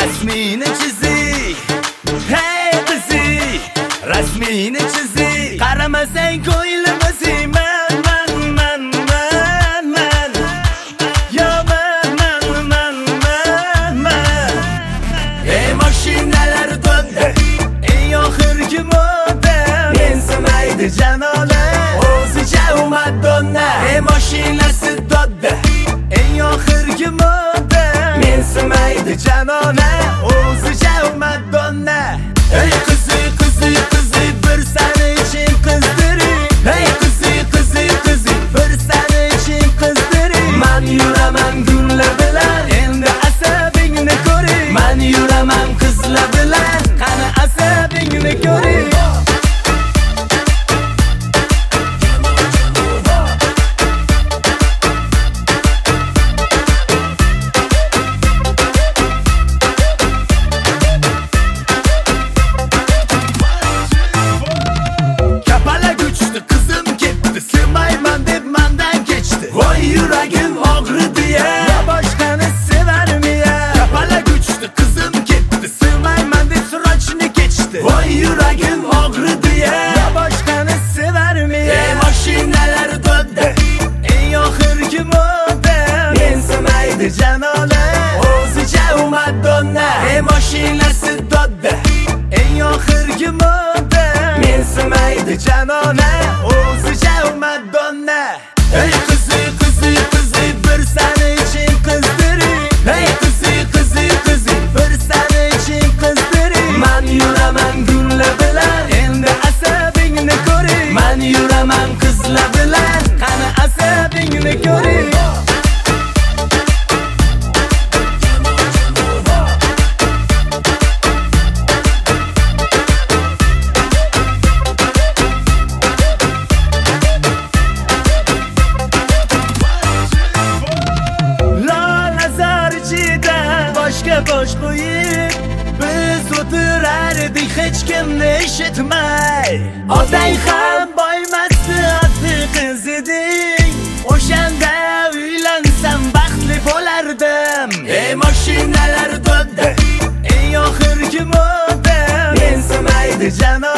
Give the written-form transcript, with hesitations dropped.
Rasmini chizik, hey qizik, rasmini chizik. Qaramasang ko'nglimni siyman, man. Yo man. Ey mashinalar to'da, eng oxirgi moda. Mensimaydi janola, o'zicha u Madonna. Ey mashinasi to'da, eng oxirgi moda. Mensimaydi janola, o'zicha u Madonna. Ey qizi, bir seni için qizdiring. Ey qizi, bir seni için qizdiring. Man yuraman gullar bilan, endi asabingni ko'ring. Man yuraman qizlar bilan, qani asabingni ko'ring. Yuragim og'ridi ya, boshqani sevarmi ya? Kapala kuchdi, qizim ketdi, sevmayman deb sirojni kechdi. Voy yuragim og'ridi ya, boshqani sevarmi ya? Ey mashinalar to'da, eng oxirgi moda. Mensimaydi janola, o'zicha u Madonna. Ey mashinasi to'da, eng oxirgi moda. Mensimaydi janola, o'zicha u Madonna. Ey qizi, bir seni için qizdiring. Ey qizi, bir seni için qizdiring. Man yuraman gullar bilan, endi asabingni ko'ring. Man yuraman qizlar bilan, qani asabingni ko'ring. Bosh qo'yib biz o'tirardik, hech kimni eshitmay. Otang ham boymasdi, otli qiz eding. O'shanda uylansam baxtli bo'lardim. Ey mashinalar to'da, eng oxirgi moda. Mensimaydi janola,